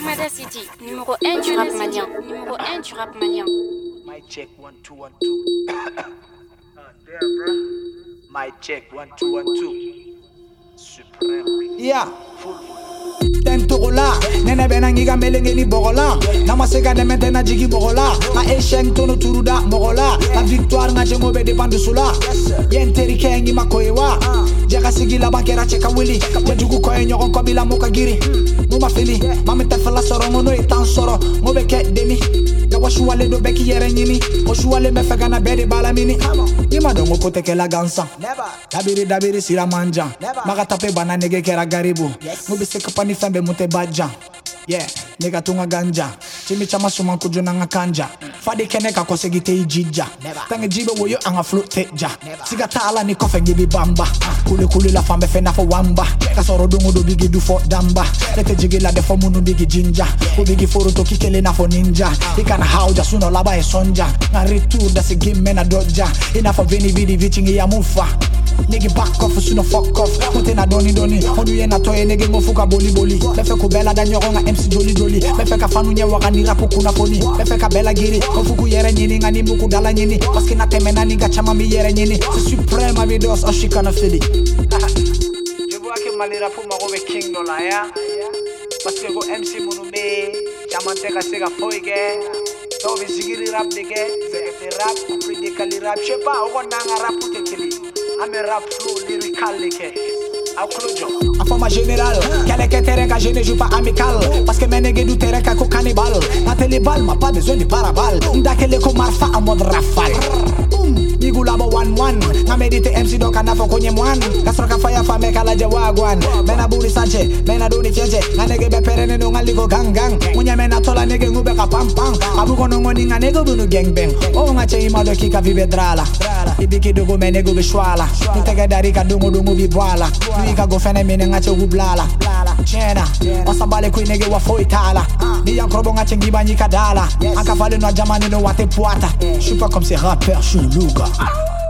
Lomada City, numéro 1 du rap malien. Numéro 1 du rap malien. Mic check 1 2 1 2. Damn, bro. Mic check 1 2 1 2. Supreme. Yeah. Tentola, nene benangiga melengeni bogola. Namasega de mentena jigi bogola. Na esheng tono turuda mogola. La victoire nga jengo be dépend de cela. Yenteri kengi makoewa. Jega sigila bankera cheka willy. Jejugu koe nyogon kobila moka giri. Muma fili, mami tefela soro ngono etan soro. Mobe ke demi. Gawa shuale do beki yere nyini. O shuale me fega na bedi bala mini. Nima dongo kote ke la gansa. Dabiri sira manja. Maga tape bana nege kera garibu. Mobe seka pani fembe mute badja. Yeah, nega tunga ganja. Chimi chama suma kujuna nga kanja. Fadi keneka kosegi te ijija. Tange jibe woyo anga float teja. Siga tala ni kofe gibi bamba. Kule la fambe fena fo wamba. Kasoro dungu do bigi du fo damba. Lete jigi la defo munu bigi jinja. Ubigi foro to kikele na fo ninja. Ikana hauja suno laba e sonja. Na retour da se gimme na dodja. Ina fo veni vidi vichingi ya mufa. Nigga back off, suno fuck off. Kote na doni Ondu ye na toye nege ngofuka boli. Mefe kubela da nyoronga MC joli. Mefe ka fanu nye wakani rapu kuna foni. Mefe ka bela giri, ngofuku yere nyini. Ngani mbuku dala nyini. Paske na temena niga chama mi yere nyini. C'est suprême avidos, oshika na fili. Je vois que mali rapu magobe king no la ya. Paske go MC munumbe. Chamanteka sega foige. Tobi zigiri rap nige. Zege te rap, kupri kali rap. Je sais pas, ugo nanga rapu te kili. I'm a rap flow lyrical like. En format général, quel est que terrain que je ne joue pas amical. Parce que mes nègres du terrain qu'à cannibale. La télébal m'a pas besoin de parabole. D'akele ko marfa en mode rafale. Nigu labo 1-1. Na medite MC donc à nafo konye mwan. Kasro ka fire fa meka la jawagwan. Mena buri sanche, mena doni fienche. Na nege be perene no ngaliko gang. Munya mena tola nege ngube ka pam. Abu kono ngoni nga nego bunu gang bang. O nga che imado kika vive drala. Ibiki dogo me nego be shwala. Nitege dari ka dungu bi bwala. Ika go fene mene nga che ublala. Chena, osambale kui nege wa foitala. Ni yankrobo nga che ngiba nyika dala. Anka fale no jamani no wate puata. Je suis pas comme ces rappeurs, je suis louga.